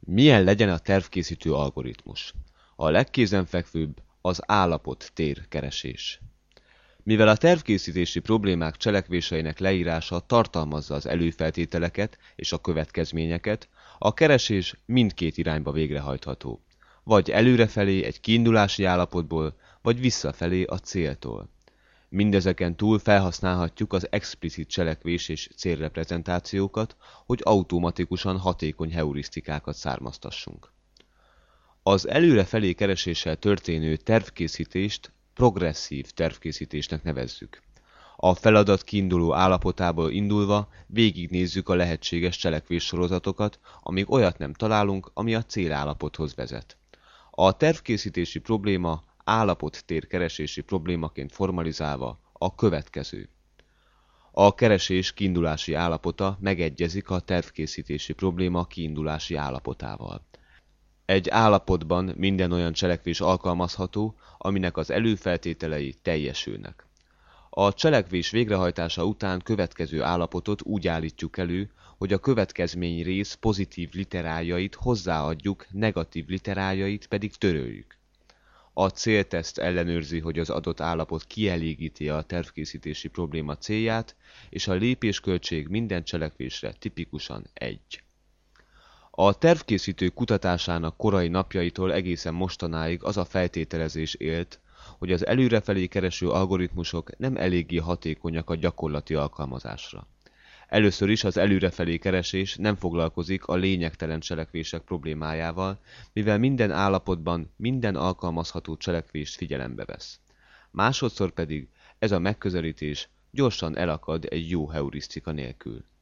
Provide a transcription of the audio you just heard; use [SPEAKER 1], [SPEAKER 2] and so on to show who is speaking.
[SPEAKER 1] Milyen legyen a tervkészítő algoritmus? A legkézenfekvőbb az állapot-tér keresés. Mivel a tervkészítési problémák cselekvéseinek leírása tartalmazza az előfeltételeket és a következményeket, a keresés mindkét irányba végrehajtható. Vagy előrefelé egy kiindulási állapotból, vagy visszafelé a céltól. Mindezeken túl felhasználhatjuk az explicit cselekvés és célreprezentációkat, hogy automatikusan hatékony heurisztikákat származtassunk. Az előrefelé kereséssel történő tervkészítést progresszív tervkészítésnek nevezzük. A feladat kiinduló állapotából indulva végignézzük a lehetséges cselekvéssorozatokat, amíg olyat nem találunk, ami a célállapothoz vezet. A tervkészítési probléma állapot-tér keresési problémaként formalizálva a következő. A keresés kiindulási állapota megegyezik a tervkészítési probléma kiindulási állapotával. Egy állapotban minden olyan cselekvés alkalmazható, aminek az előfeltételei teljesülnek. A cselekvés végrehajtása után következő állapotot úgy állítjuk elő, hogy a következmény rész pozitív literájait hozzáadjuk, negatív literájait pedig töröljük. A célteszt ellenőrzi, hogy az adott állapot kielégíti a tervkészítési probléma célját, és a lépésköltség minden cselekvésre tipikusan 1. A tervkészítő kutatásának korai napjaitól egészen mostanáig az a feltételezés élt, hogy az előrefelé kereső algoritmusok nem eléggé hatékonyak a gyakorlati alkalmazásra. Először is az előrefelé keresés nem foglalkozik a lényegtelen cselekvések problémájával, mivel minden állapotban minden alkalmazható cselekvést figyelembe vesz. Másodszor pedig ez a megközelítés gyorsan elakad egy jó heurisztika nélkül.